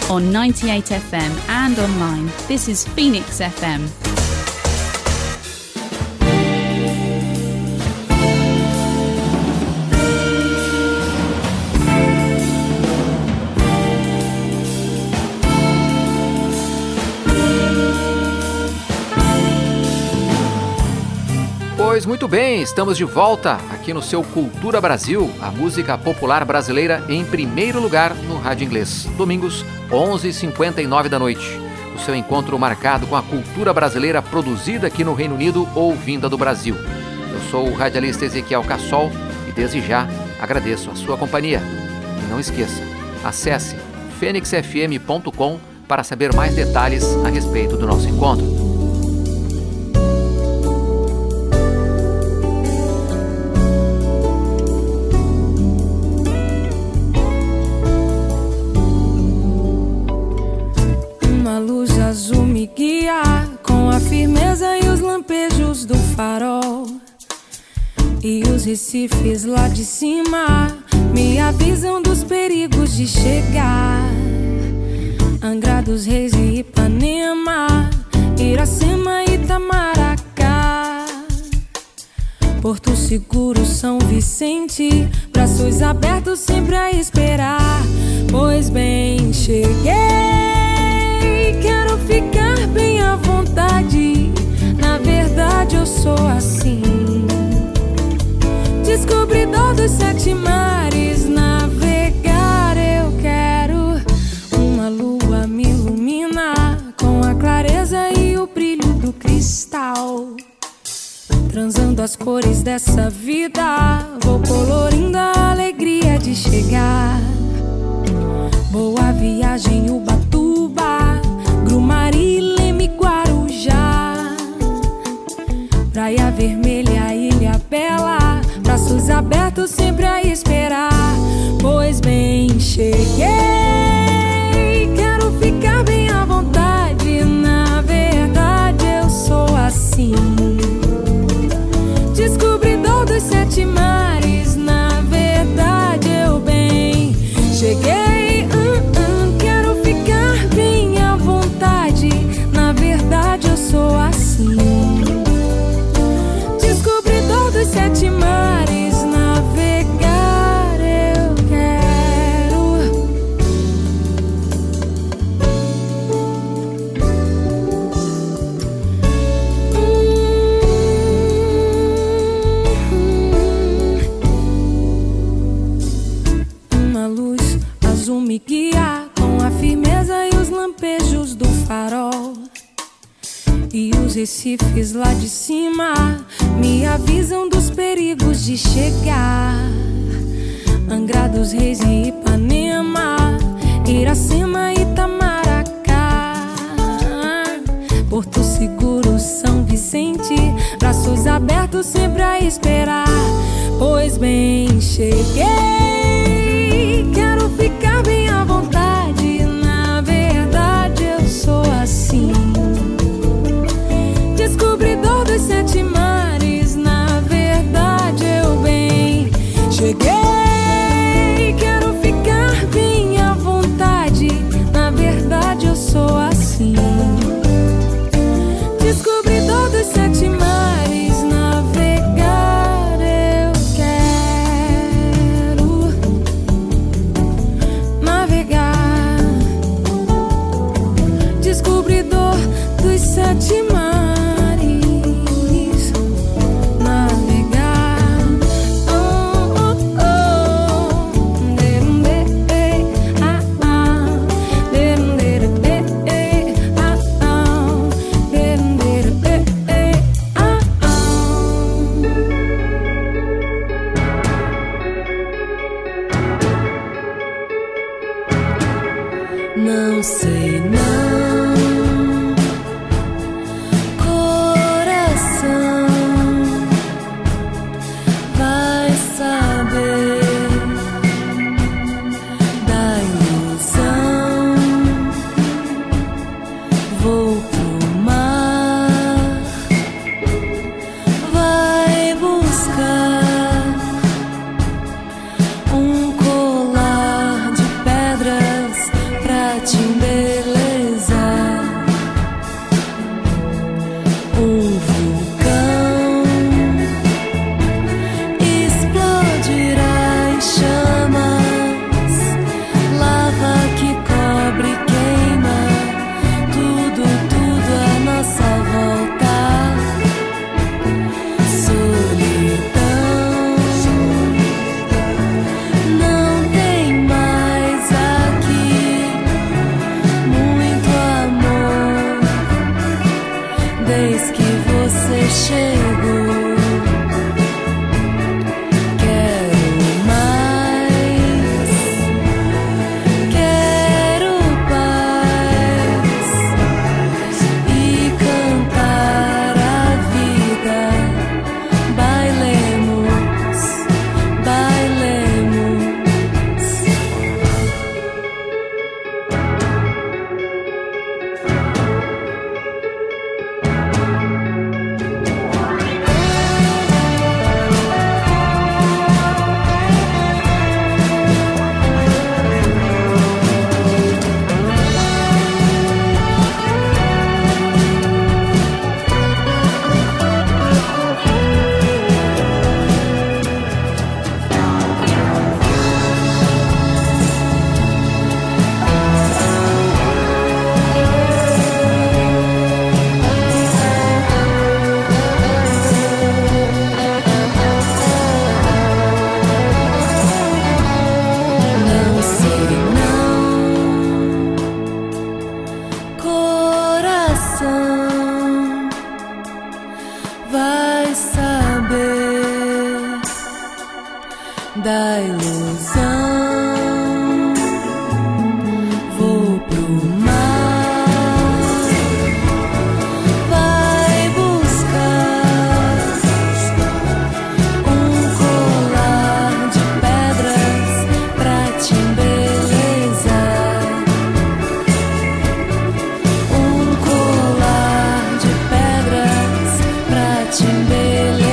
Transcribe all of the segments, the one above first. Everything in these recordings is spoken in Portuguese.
on 98 FM and online. This is Phoenix FM. Pois muito bem, estamos de volta aqui no seu Cultura Brasil, a música popular brasileira em primeiro lugar no rádio inglês. Domingos, 11h59 da noite. O seu encontro marcado com a cultura brasileira produzida aqui no Reino Unido ou vinda do Brasil. Eu sou o radialista Ezequiel Cassol e desde já agradeço a sua companhia. E não esqueça, acesse fenixfm.com para saber mais detalhes a respeito do nosso encontro. Azul me guia com a firmeza e os lampejos do farol. E os recifes lá de cima me avisam dos perigos de chegar. Angra dos Reis e Ipanema, Iracema e Itamaracá, Porto Seguro, São Vicente, braços abertos sempre a esperar. Pois bem, cheguei. Quero ficar bem à vontade. Na verdade eu sou assim. Descobridor dos 7 mares. Navegar eu quero. Uma lua me ilumina com a clareza e o brilho do cristal. Transando as cores dessa vida, vou colorindo a alegria de chegar. Boa viagem, Ubatuba, Grumari, Leme, Guarujá, Praia Vermelha, Ilha Bela, braços abertos sempre a esperar. Pois bem, cheguei. Quero ficar bem à vontade. Na verdade eu sou assim. Descobridor dos 7 mares. Na verdade eu bem cheguei. Eu sou assim. Descobridor dos 7 mares. Navegar eu quero. Uma luz azul me guia com a firmeza e os lampejos do farol. E os recifes lá de cima me avisam dos perigos de chegar. Angra dos Reis e Ipanema, Iracema e Itamaracá, Porto Seguro, São Vicente, braços abertos sempre a esperar. Pois bem, cheguei. Quero ficar bem à vontade. Na verdade eu sou assim. Descobridor dos 7 mares. Na verdade eu bem cheguei. Quero ficar bem à vontade. Na verdade eu sou assim. Descobridor dos 7 mares. Navegar eu quero. Da ilusão, vou pro mar, vai buscar um colar de pedras pra te embelezar, um colar de pedras pra te embelezar.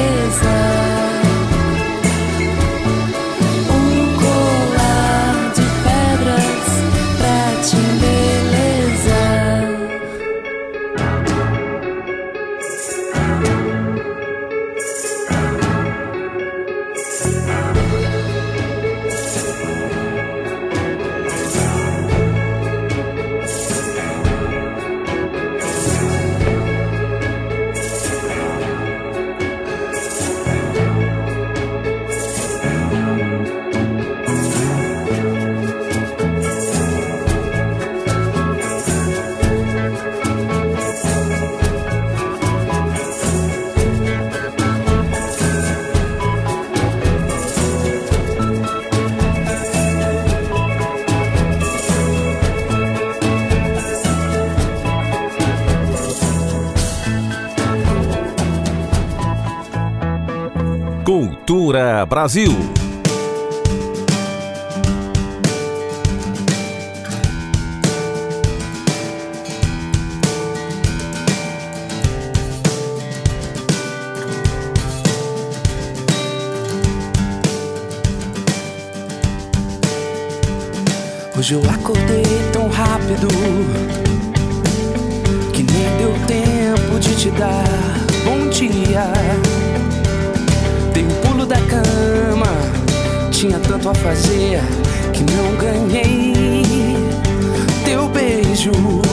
Cultura Brasil. Hoje eu acordei tão rápido que nem deu tempo de te dar bom dia. Dei um pulo da cama, tinha tanto a fazer que não ganhei teu beijo.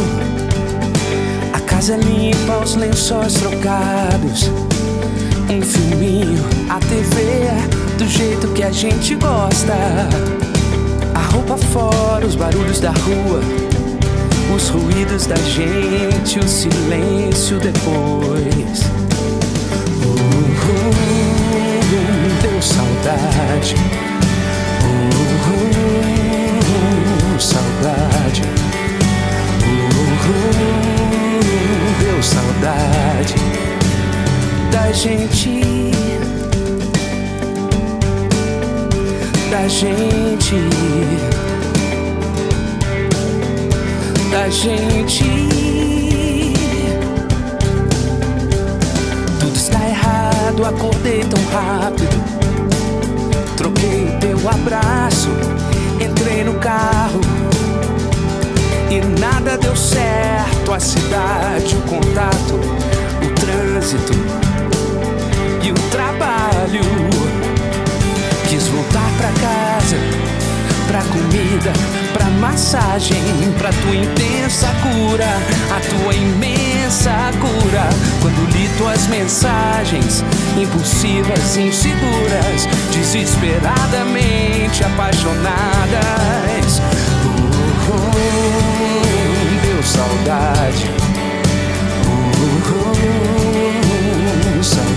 A casa limpa, os lençóis trocados, um filminho, a TV do jeito que a gente gosta. A roupa fora, os barulhos da rua, os ruídos da gente, o silêncio depois. Deu saudade, saudade, deu saudade da gente, da gente, da gente. Tudo está errado, acordei tão rápido, troquei o teu abraço, entrei no carro e nada deu certo. A cidade, o contato, o trânsito e o trabalho. Quis voltar pra casa, pra comida, pra massagem, pra tua intensa cura, a tua imensa cura. Quando li tuas mensagens, impulsivas, inseguras, desesperadamente apaixonadas. Deu saudade, saudade.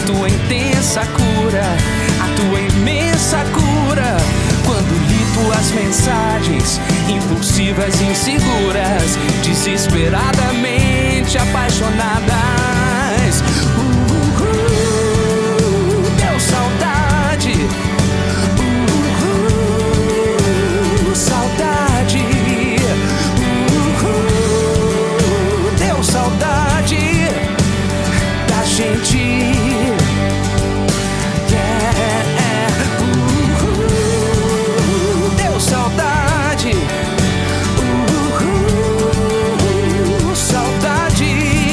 tua intensa cura, a tua imensa cura. Quando li tuas mensagens impulsivas, inseguras, desesperadamente apaixonadas. Deu saudade. Saudade. Deu saudade da gente. Deu saudade. Saudade.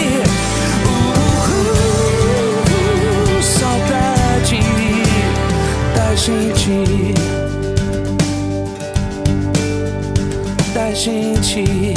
Saudade da gente. Da gente.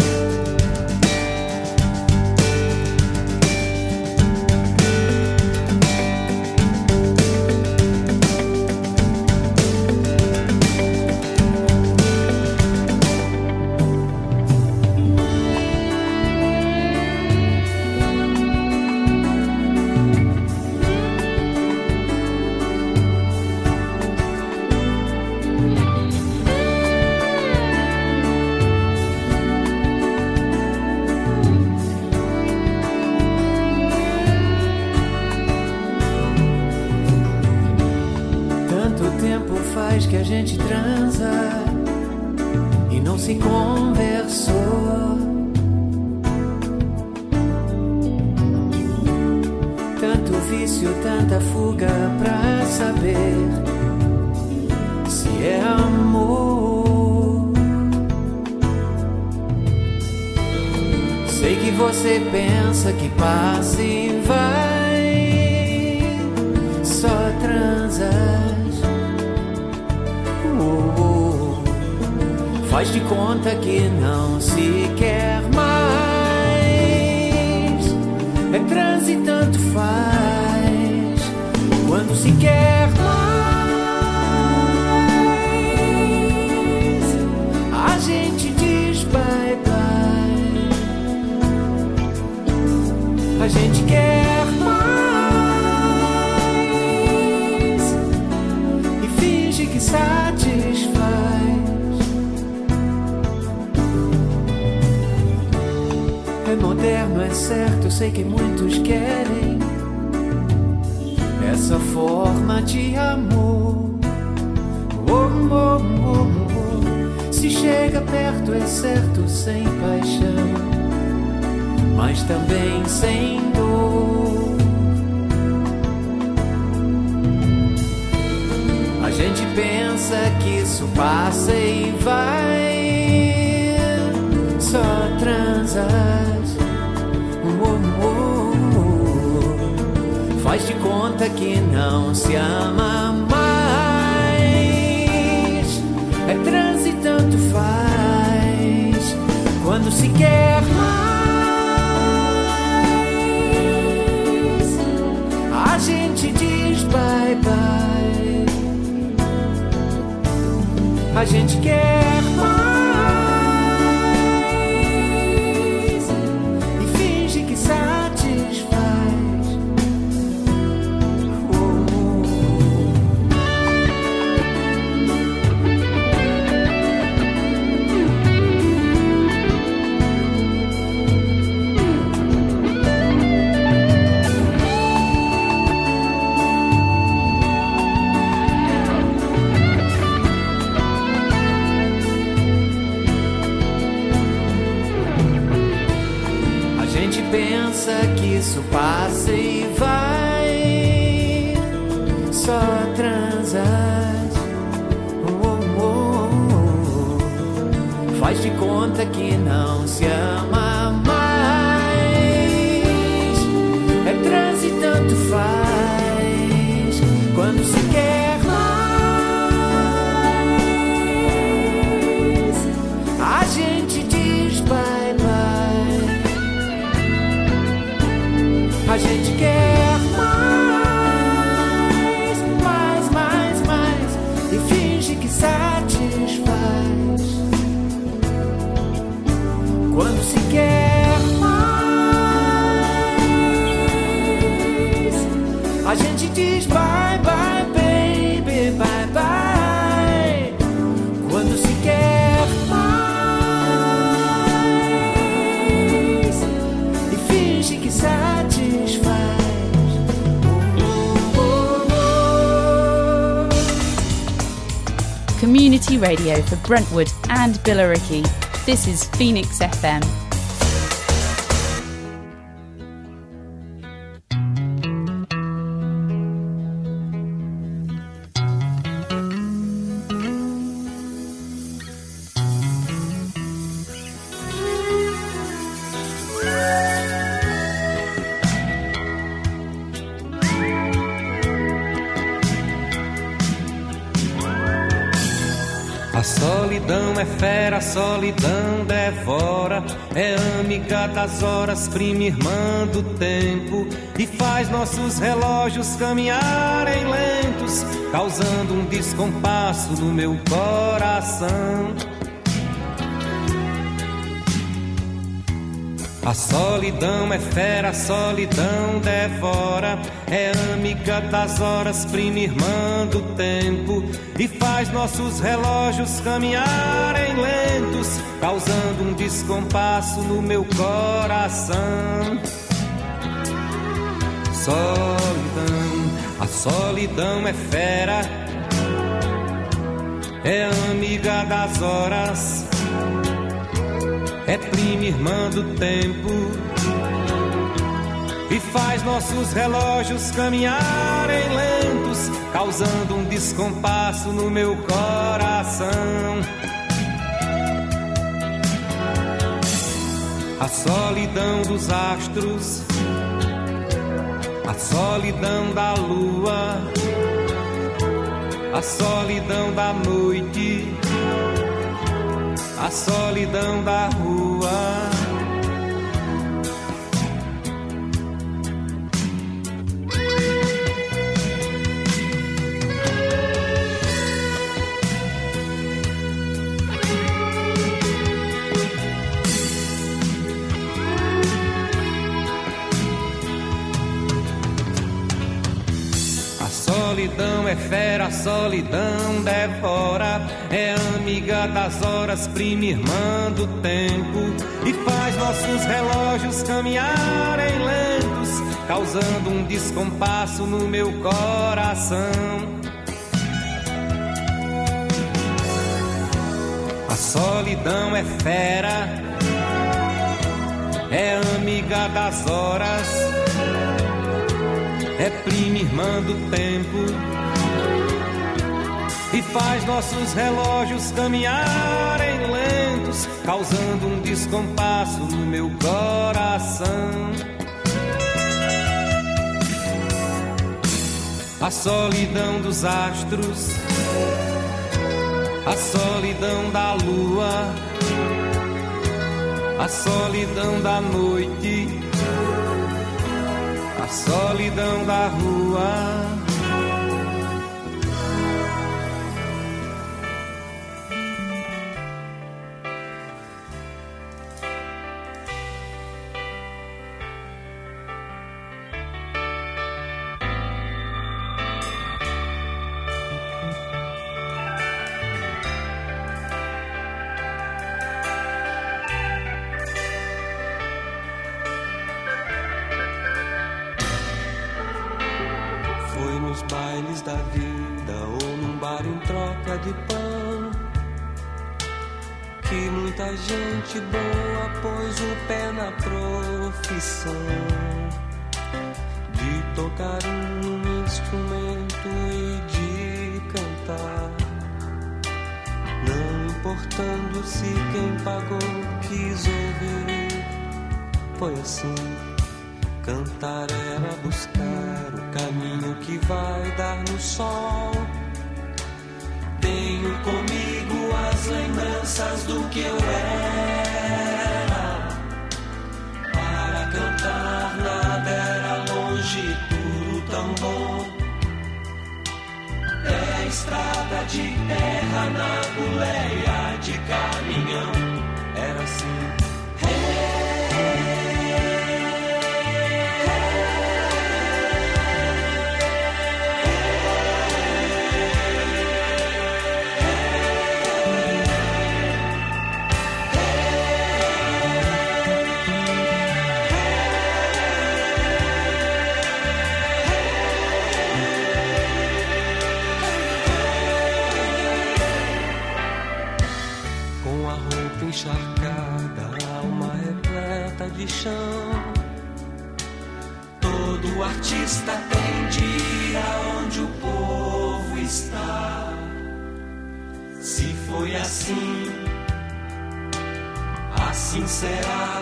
Que a gente transa e não se conversou. Tanto vício, tanta fuga pra saber se é amor. Sei que você pensa que passa e vai, só transas. Faz de conta que não se quer mais. É transe, tanto faz. Quando se quer mais, a gente diz bye bye. A gente quer mais e finge que satisfaz. É moderno, é certo, eu sei que muitos querem essa forma de amor. Oh, oh, oh, oh. Se chega perto, é certo, sem paixão, mas também sem dor. A gente pensa que isso passa e vai, só transas. Faz de conta que não se ama mais. É transe, tanto faz. Quando se quer mais, a gente diz bye bye. A gente quer mais e finge que satisfaz. Pensa que isso passa e vai, só transas. Faz de conta que não se ama mais. É transe, tanto faz. Quando se quer mais, a gente diz bye bye. A gente quer mais, mais, mais, mais e finge que satisfaz. Quando se quer mais, A gente diz bye bye baby, bye bye, quando se quer mais e finge que satisfaz. Community radio for Brentwood and Billericay. This is Phoenix FM. A solidão é fera, a solidão devora, é amiga das horas, prima irmã do tempo, e faz nossos relógios caminharem lentos, causando um descompasso no meu coração. A solidão é fera, a solidão devora, é amiga das horas, prima irmã do tempo, e faz nossos relógios caminharem lentos, causando um descompasso no meu coração. Solidão, a solidão é fera, é amiga das horas, é prima irmã do tempo, e faz nossos relógios caminharem lentos, causando um descompasso no meu coração. A solidão dos astros, a solidão da lua, a solidão da noite, a solidão da rua. A solidão é fera, a solidão devora, é amiga das horas, prima irmã do tempo, e faz nossos relógios caminharem lentos, causando um descompasso no meu coração. A solidão é fera, é amiga das horas, é prima irmã do tempo, e faz nossos relógios caminharem lentos, causando um descompasso no meu coração. A solidão dos astros, a solidão da lua, a solidão da noite, a solidão da rua. Nos bailes da vida ou num bar em troca de pão, que muita gente boa pôs o pé na profissão de tocar um instrumento e de cantar, não importando se quem pagou quis ouvir. Foi assim. Cantar era buscar o caminho que vai dar no sol. Tenho comigo as lembranças do que eu era. Para cantar nada era longe, tudo tão bom. É estrada de terra na boleia de caminhão. Era assim. lhe chão. Todo artista tem de ir aonde o povo está. Se foi assim, assim será.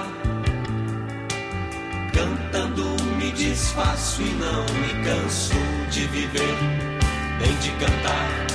Cantando me desfaço e não me canso de viver, nem de cantar.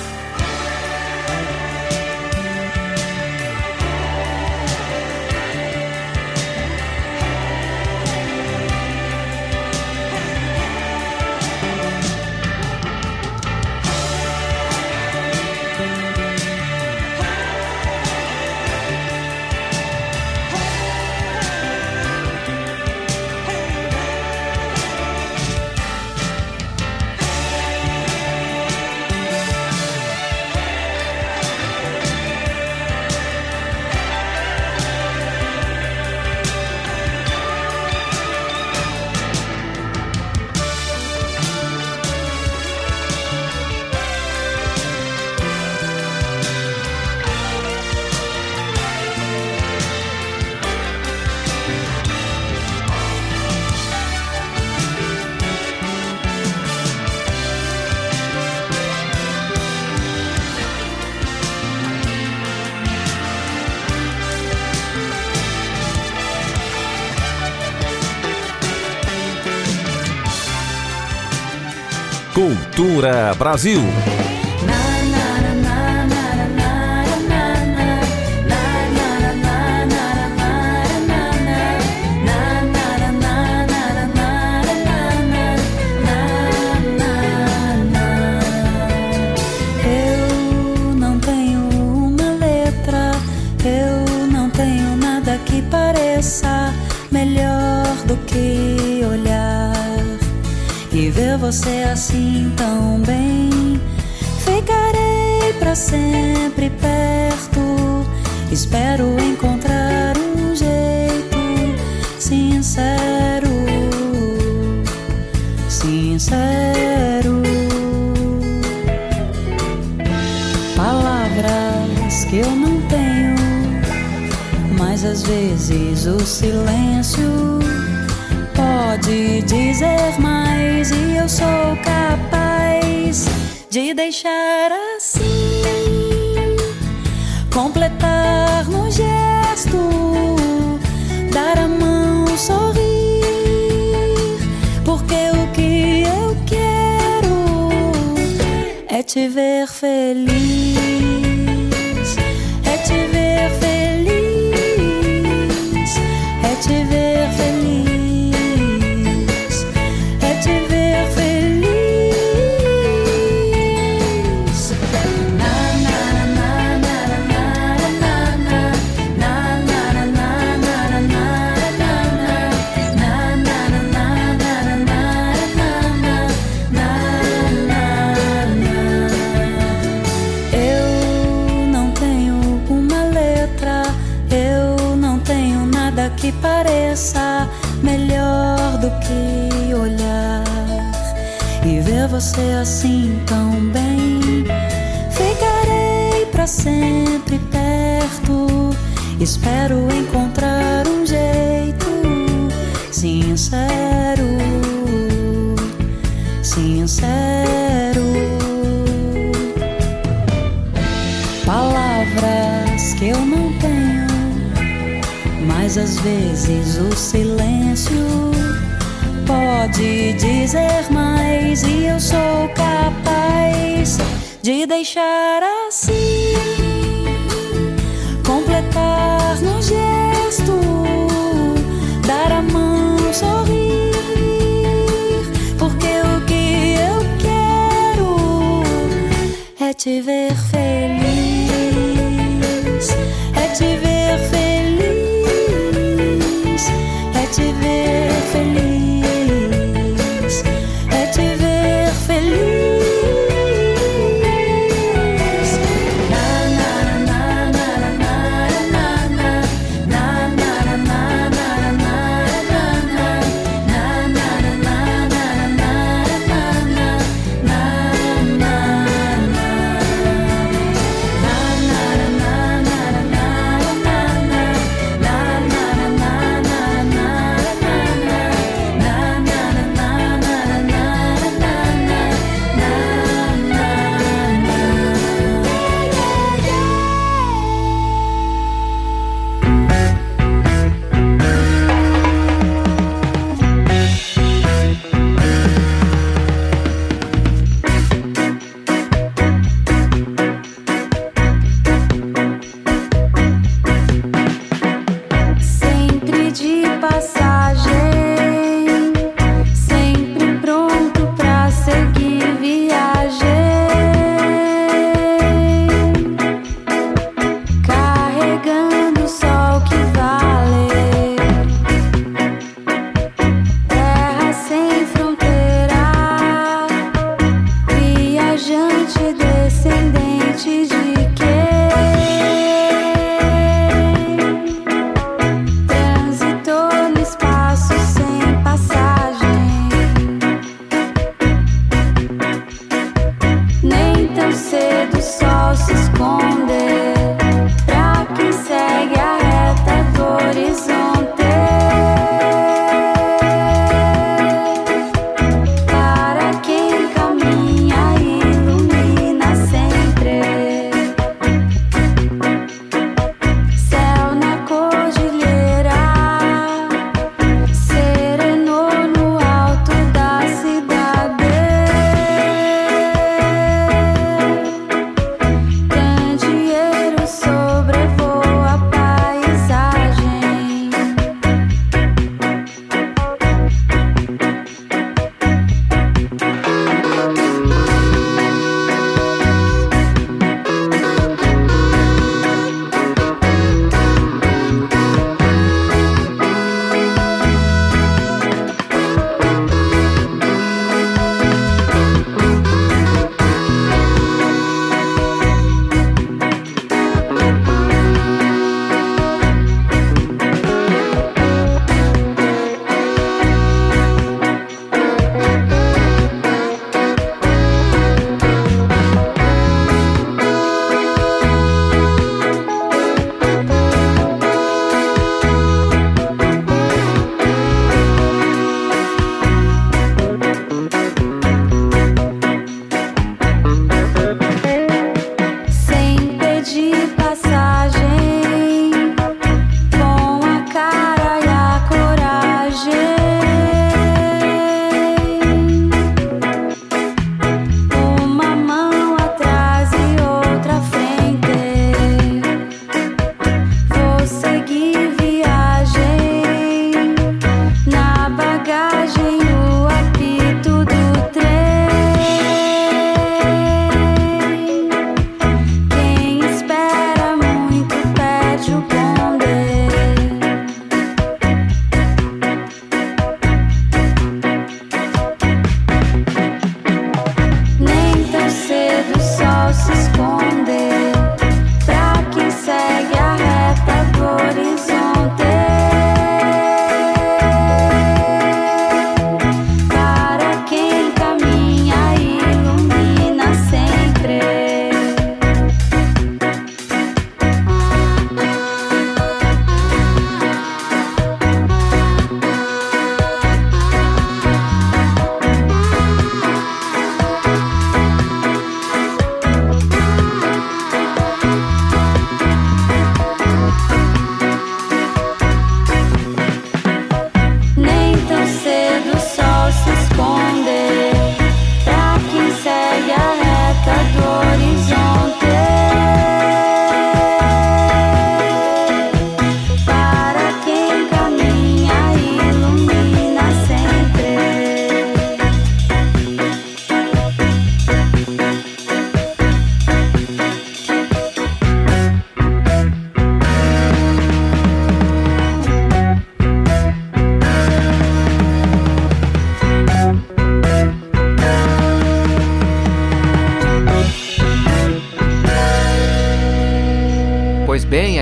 Cultura Brasil. Eu não tenho uma letra, eu não tenho nada que pareça melhor do que olhar e ver você assim tão bem. Ficarei pra sempre perto, espero encontrar um jeito sincero, sincero. Palavras que eu não tenho, mas às vezes o silêncio pode dizer mais, e eu sou capaz de deixar assim, completar no gesto, dar a mão, sorrir, porque o que eu quero é te ver feliz, é te ver feliz, é te ver feliz. Que pareça melhor do que olhar e ver você assim tão bem. Ficarei pra sempre perto, espero encontrar um jeito sincero, sincero. Palavras que eu não tenho, mas às vezes o silêncio pode dizer mais, e eu sou capaz de deixar assim, completar no gesto, dar a mão, sorrir, porque o que eu quero é te ver feliz, é te ver feliz, é te ver feliz, é te ver feliz. Na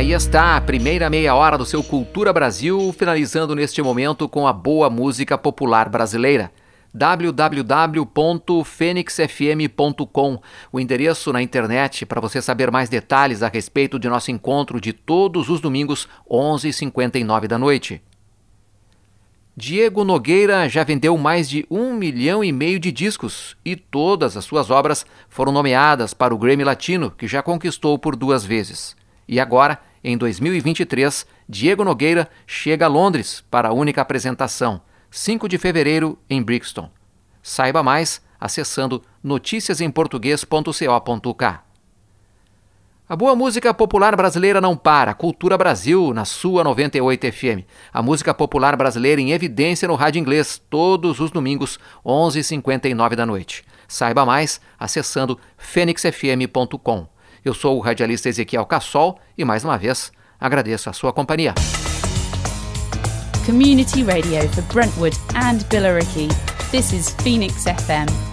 aí está a primeira meia hora do seu Cultura Brasil, finalizando neste momento com a boa música popular brasileira. www.fenixfm.com, o endereço na internet para você saber mais detalhes a respeito de nosso encontro de todos os domingos, 11h59 da noite. Diego Nogueira já vendeu mais de 1,5 milhão de discos e todas as suas obras foram nomeadas para o Grammy Latino, que já conquistou por 2 vezes. E agora, em 2023, Diego Nogueira chega a Londres para a única apresentação, 5 de fevereiro, em Brixton. Saiba mais acessando noticiasemportugues.co.uk. A boa música popular brasileira não para. Cultura Brasil, na sua 98 FM. A música popular brasileira em evidência no rádio inglês, todos os domingos, 11h59 da noite. Saiba mais acessando fenixfm.com. Eu sou o radialista Ezequiel Cassol e, mais uma vez, agradeço a sua companhia. Community Radio for Brentwood and Billericay. This is Phoenix FM.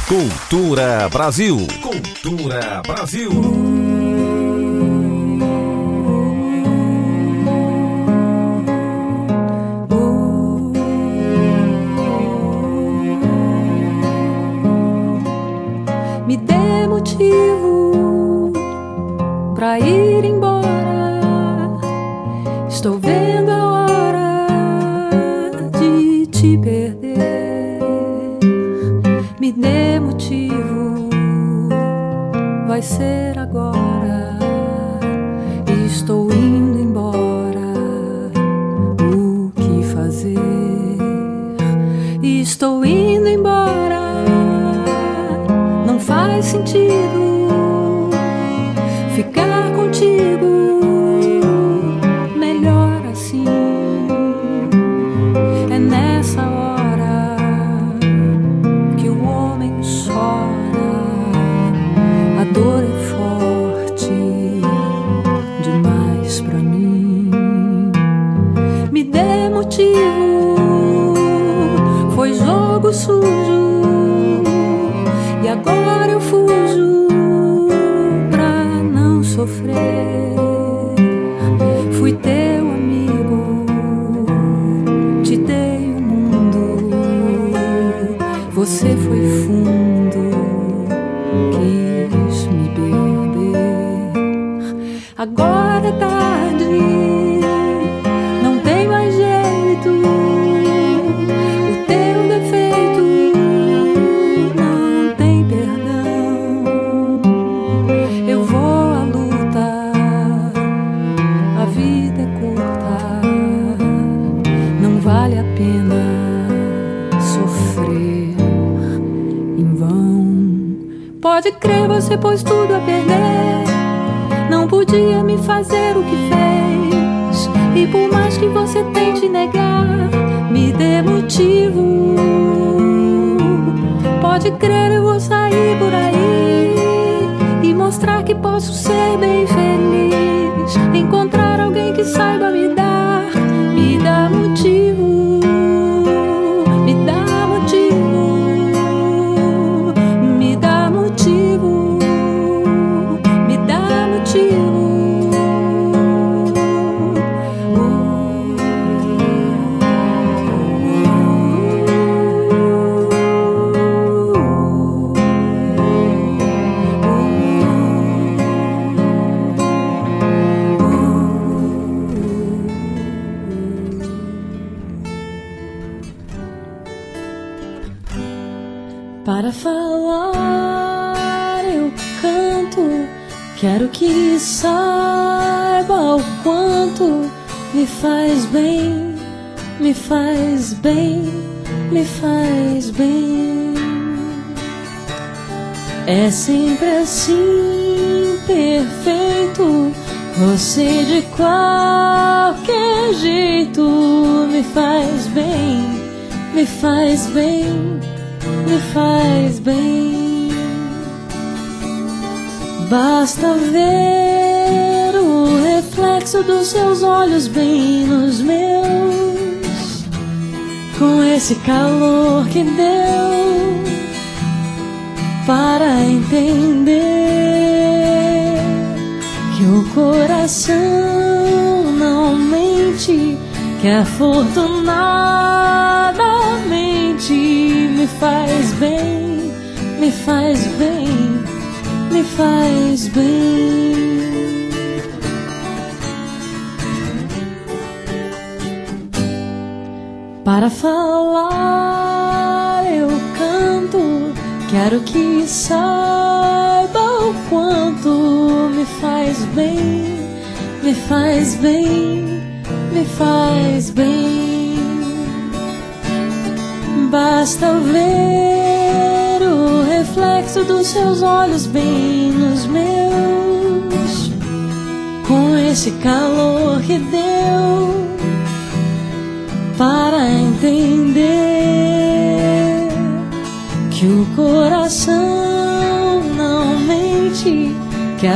Cultura Brasil. Cultura Brasil. Me dê motivo pra ir embora. Estou vendo a hora de te perder. Me dê motivo, vai ser agora. Estou indo embora. O que fazer? Estou indo embora. Não faz sentido ficar contigo. Melhor assim. É nessa hora que o homem chora. A dor é forte demais pra mim. Me dê motivo. Foi jogo sujo e agora eu fujo pra não sofrer. Fui teu amigo, te dei o mundo. Você foi fundo, quis me beber. Agora é tarde, não tem mais jeito. O teu defeito não tem perdão. Eu vou à luta, a vida é curta. Não vale a pena sofrer em vão. Pode crer, você pôs tudo a perder. Não podia me fazer o que fez. E por mais que você tente negar, me dê motivo. Pode crer, eu vou sair por aí e mostrar que posso ser bem feliz. Encontrar alguém que saiba me dar. Me dá motivo. Me dá motivo. Me dá motivo. Me dá motivo. Para falar eu canto, quero que saiba o quanto me faz bem, me faz bem, me faz bem. É sempre assim, perfeito. Você de qualquer jeito me faz bem, me faz bem, me faz bem. Basta ver o reflexo dos seus olhos bem nos meus, com esse calor que deu, para entender que o coração não mente, que afortunadamente me faz bem, me faz bem, me faz bem. Para falar eu canto, quero que saiba o quanto me faz bem, me faz bem, me faz bem. Basta ver o reflexo dos seus olhos bem nos meus, com esse calor que deu, para entender que o coração não mente, que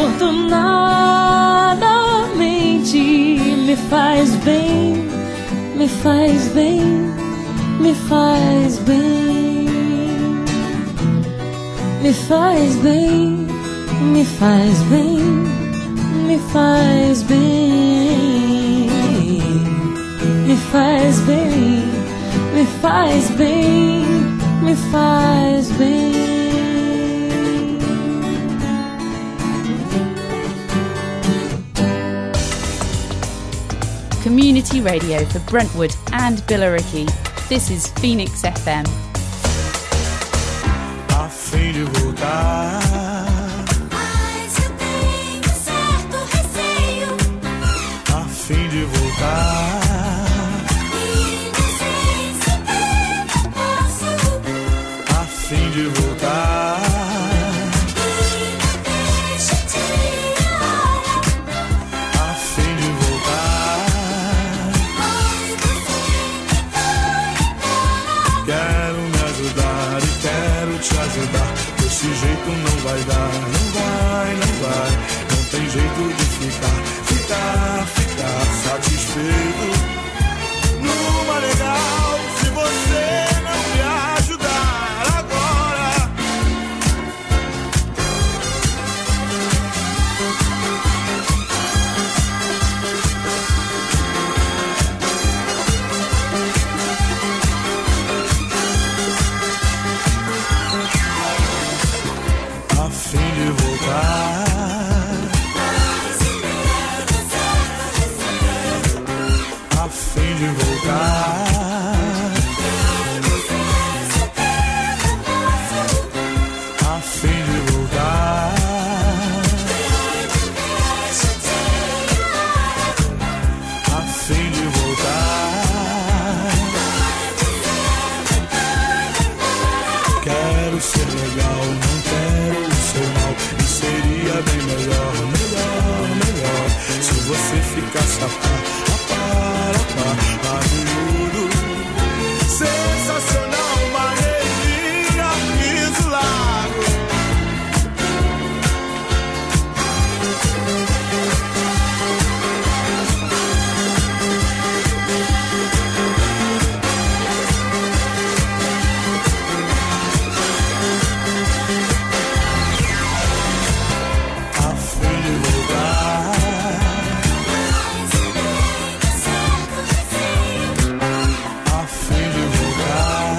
afortunadamente me faz bem, me faz bem, me faz bem. me faz bem, me faz bem, me faz bem, me faz bem, me faz bem, me faz bem. Community radio for Brentwood and Billericay. This is Phoenix FM. A fim de voltar, mas eu tenho certo receio. a fim de voltar, E não sei se eu posso. a fim de voltar, E não deixa de hora. a fim de voltar. Foi você que foi embora. Quero me ajudar e quero te ajudar. Desse jeito não vai dar, não vai, não vai. Não tem jeito de ficar satisfeito. Numa legal, se você não me ajudar agora. A fim de voltar, a fim de voltar, a fim de voltar, a fim de voltar. Quero ser legal, não quero ser mal. E seria bem melhor, melhor se você ficasse a par do mundo. Sensacional, uma energia, piso largo. A fim de voltar, a fim de voltar,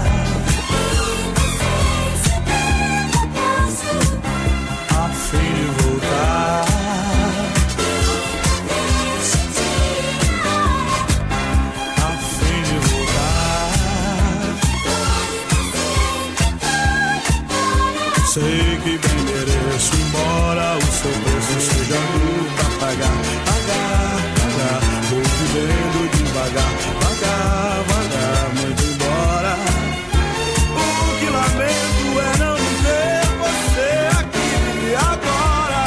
a fim de voltar, a fim de voltar. Sei que bem mereço, embora o seu preço seja duro pra pagar. Vou vivendo devagar, muito embora. O que lamento é não ver você aqui e agora.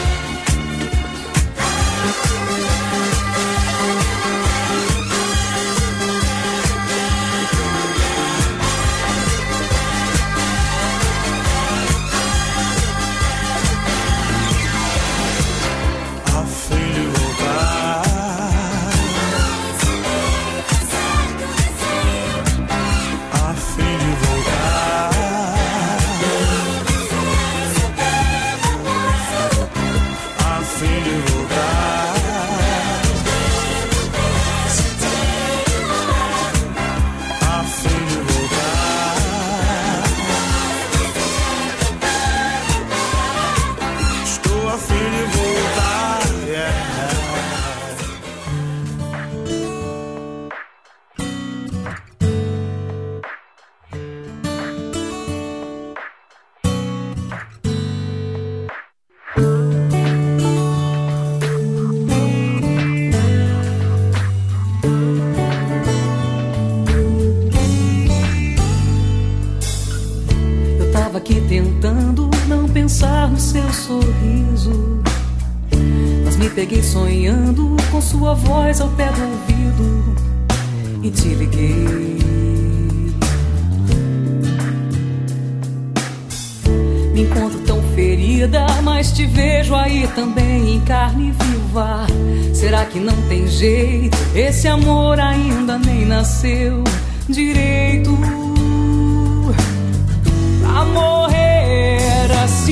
A fim de voltar, a fim de voltar, a fim de voltar, a fim de voltar. Estou a fim de voltar, yeah. Eu tava aqui tentando não pensar no seu sorriso, mas me peguei sonhando com sua voz ao pé do ouvido e te liguei. Me encontro tão ferida, mas te vejo aí também em carne viva. Será que não tem jeito? Esse amor ainda nem nasceu direito pra morrer.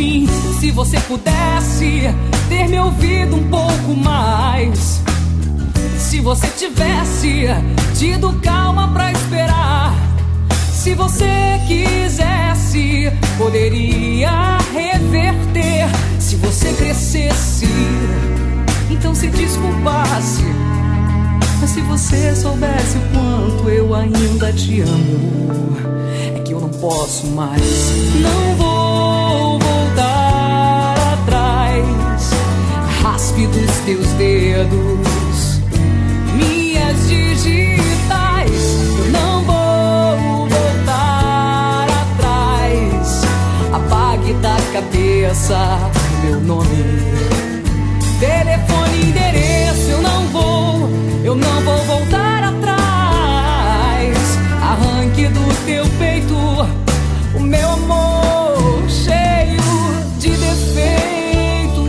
fim. Se você pudesse ter me ouvido um pouco mais, se você tivesse tido calma pra esperar, se você quisesse, poderia reverter. Se você crescesse, então se desculpasse. Mas se você soubesse o quanto eu ainda te amo, é que eu não posso mais. Não vou voltar atrás. Raspe dos teus dedos minhas digitais. Eu não vou voltar atrás. Apague da cabeça meu nome, telefone, endereço. Eu não vou voltar atrás. Arranque do teu peito o meu amor cheio de defeitos.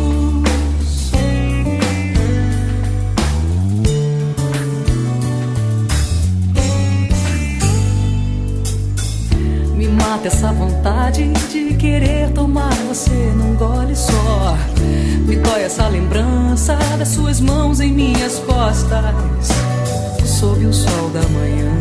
Me mata essa vontade de querer tomar você num gole só. Me dói essa lembrança das suas mãos em minhas costas, sob o sol da manhã.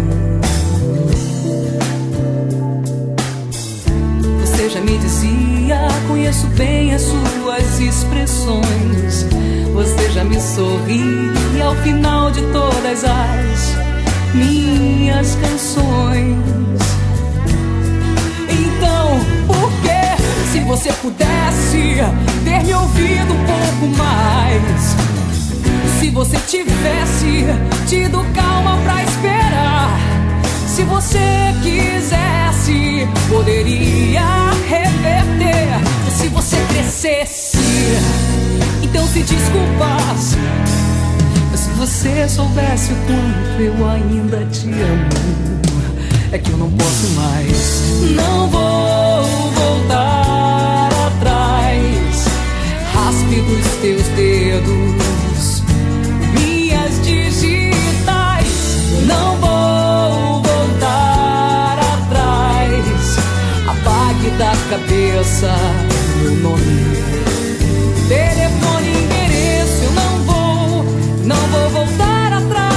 Você já me dizia, conheço bem as suas expressões. Você já me sorri ao final de todas as minhas canções. Então, por que, se você pudesse ter me ouvido um pouco mais, se você tivesse tido calma pra esperar, se você quisesse, poderia reverter. Se você crescesse, então se desculpasse. Mas se você soubesse o quanto eu ainda te amo, é que eu não posso mais. Não vou voltar atrás. Raspe dos teus dedos minhas digitais. Não vou voltar atrás. Apague da cabeça meu nome, telefone, endereço. Eu não vou voltar atrás.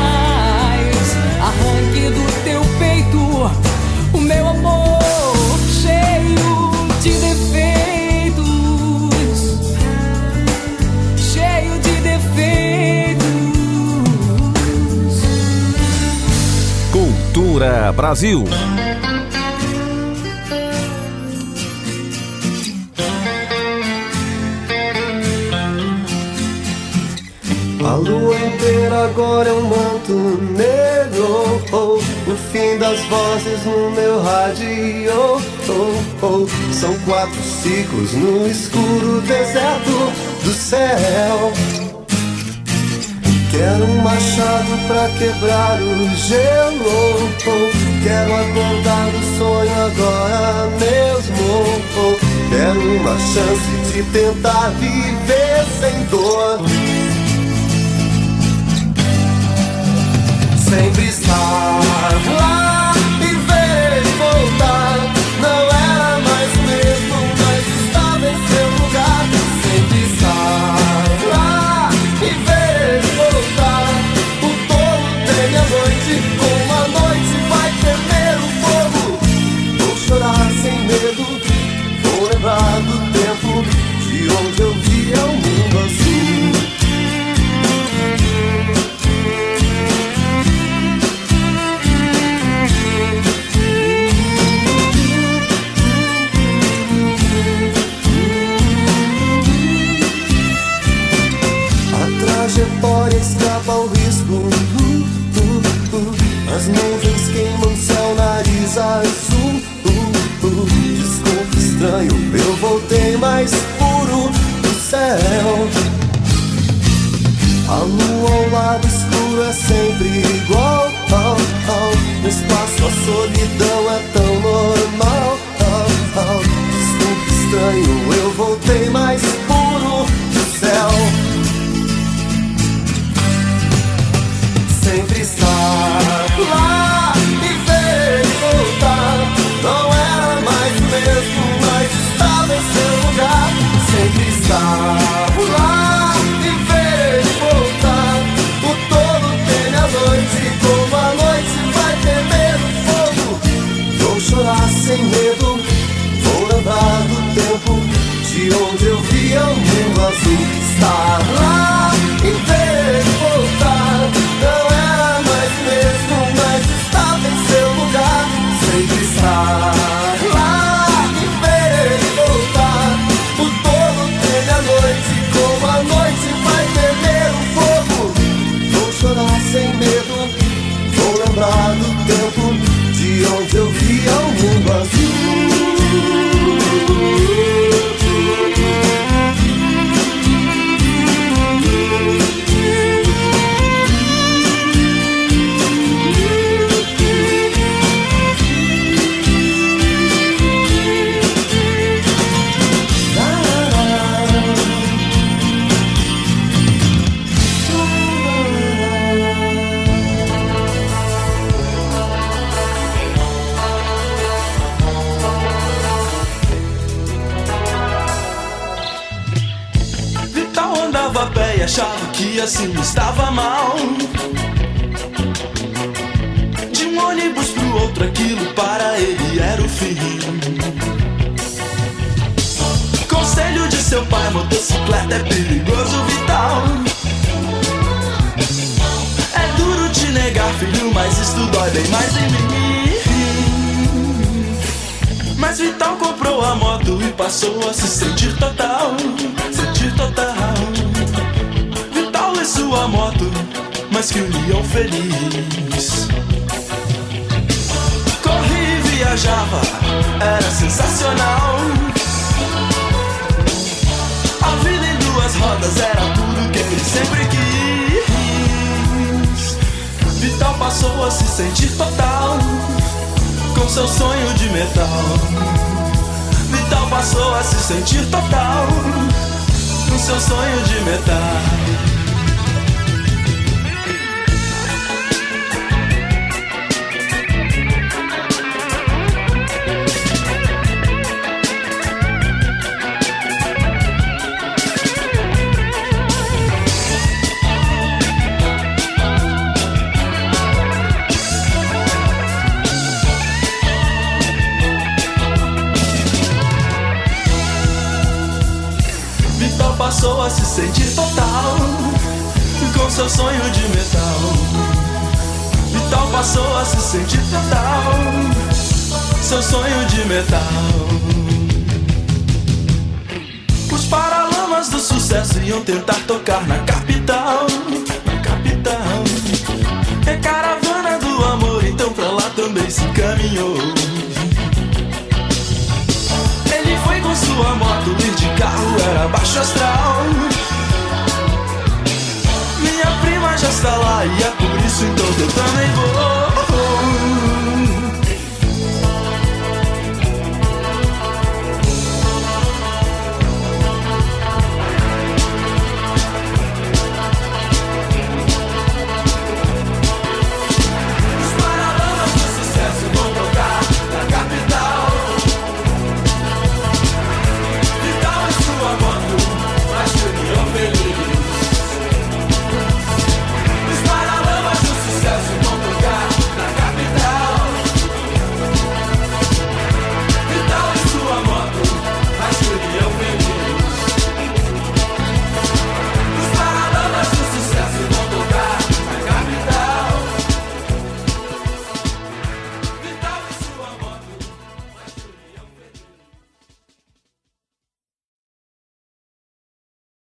Arranque do teu peito o meu amor cheio de defeitos, cheio de defeitos. Cultura Brasil. A lua inteira agora é um manto negro, oh, o fim das vozes no meu rádio, oh, oh. São 4 ciclos no escuro deserto do céu. Quero um machado pra quebrar o gelo, oh. Quero acordar do sonho agora mesmo, oh. Quero uma chance de tentar viver sem dor. Sempre estar lá e ver ele voltar. Não era mais o mesmo, mas estava em seu lugar. Sempre estar lá e ver ele voltar. O tolo tem a noite, como a noite vai tremer o fogo. Vou chorar sem medo, vou lembrar do tempo de onde eu via o mundo azul. Trajetória escapa ao risco, as nuvens queimam céu, nariz azul, desconto estranho, eu voltei mais puro do céu. A lua ao lado escuro é sempre igual, no espaço a solidão é tão normal, desconto estranho, eu voltei mais puro do céu. Sempre estar lá e ver ele voltar. Não era mais o mesmo, mas estava em seu lugar. sem medo. Vou lembrar do tempo de onde eu via o mundo azul. Estar lá em vez de voltar, não era mais mesmo, mas estava em seu lugar. Sempre estar lá em vez de voltar. O tolo teme a noite, como a noite vai temer o fogo. Vou chorar sem medo, vou lembrar do tempo de onde eu via o mundo azul. A pé e achava que assim estava mal. De um ônibus pro outro, aquilo para ele era o fim. Conselho de seu pai: motocicleta é perigoso, Vital. É duro te negar, filho, mas isso dói bem mais em mim. Mas Vital comprou a moto e passou a se sentir total. Sentir total. Sua moto, mas que união feliz. Corria e viajava, era sensacional. A vida em duas rodas era tudo que ele sempre quis. Vital passou a se sentir total, com seu sonho de metal. Vital passou a se sentir total, com seu sonho de metal. Passou a se sentir total, com seu sonho de metal. Vital passou a se sentir total, seu sonho de metal. Os paralamas do sucesso iam tentar tocar na capital. Na capital. É caravana do amor, então pra lá também se encaminhou. Ele foi com sua moto, ir de carro era baixo astral. Minha prima já está lá e é por isso então que eu também vou.